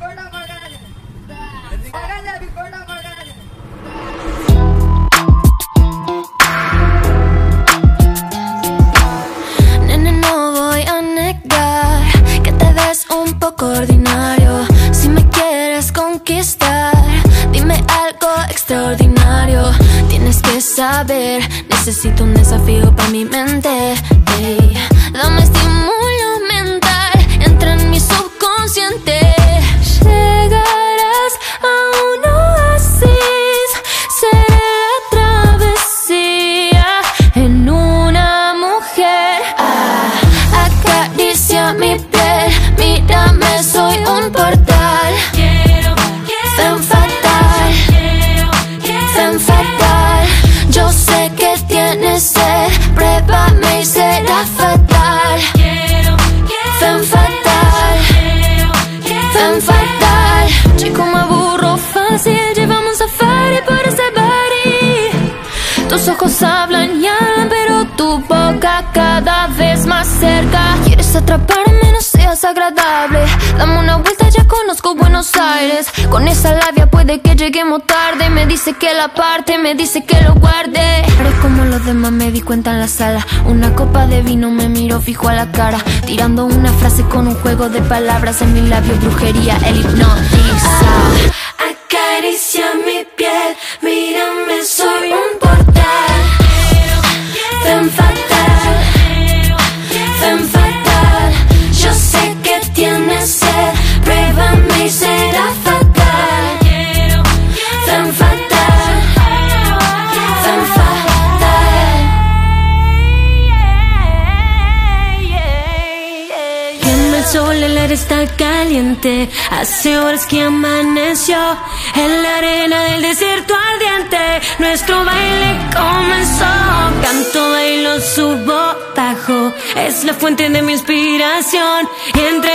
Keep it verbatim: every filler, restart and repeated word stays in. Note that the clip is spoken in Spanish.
Nene, no voy a negar que te ves un poco ordinario. Si me quieres conquistar, dime algo extraordinario. Tienes que saber, necesito un desafío para mi mente. Ey, dame estímulo mental, entra en mi subconsciente. Llegarás a un oasis, seré la travesía en una mujer. Ah, acaricia mi piel, mírame, soy un portal. Quiero, Femme fatal, femme fatal. Yo sé que tienes sed, pruébame y será fatal. Femme fatal, femme fatal. Chico, me aburro fácil, llevamos safari por ese body. Tus ojos hablan y hablan, pero tu boca cada vez más cerca. Quieres atraparme, no seas agradable. Dame una vuelta, ya conozco Buenos Aires. Con esa labia puede que lleguemos tarde. Me dice que la parte, me dice que lo guarde. Pero como los demás me di cuenta en la sala. Una copa de vino me miró fijo a la cara, tirando una frase con un juego de palabras. En mis labios brujería, él hipnotiza. acaricia mi piel, mírame, soy un portal. Femme fatal, femme fatal. Yo sé que tienes sed, pruébame y será fatal. Femme fatal, femme fatal. Quema el sol, el aire está caliente. Hace horas que amaneció en la arena del desierto ardiente. Nuestro baile comenzó. Canto, bailo, subo, bajo. Es la fuente de mi inspiración. Y entre